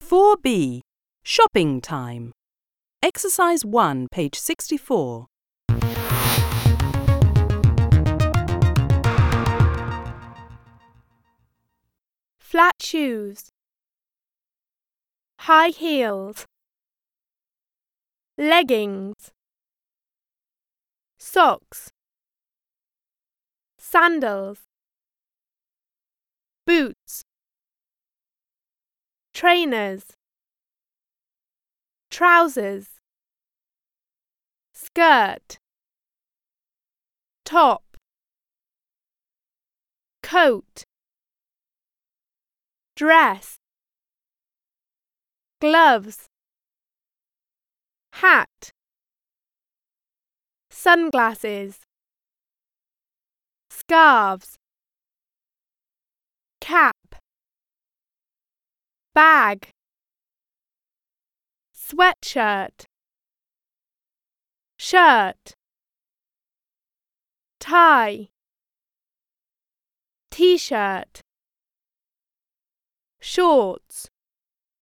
4B. Shopping time. Exercise 1, page 64. Flat shoes, high heels, leggings, socks, sandals, boots, trainers, trousers, skirt, top, coat, dress, gloves, hat, sunglasses, scarves, cap, bag, sweatshirt, shirt, tie, t-shirt, shorts,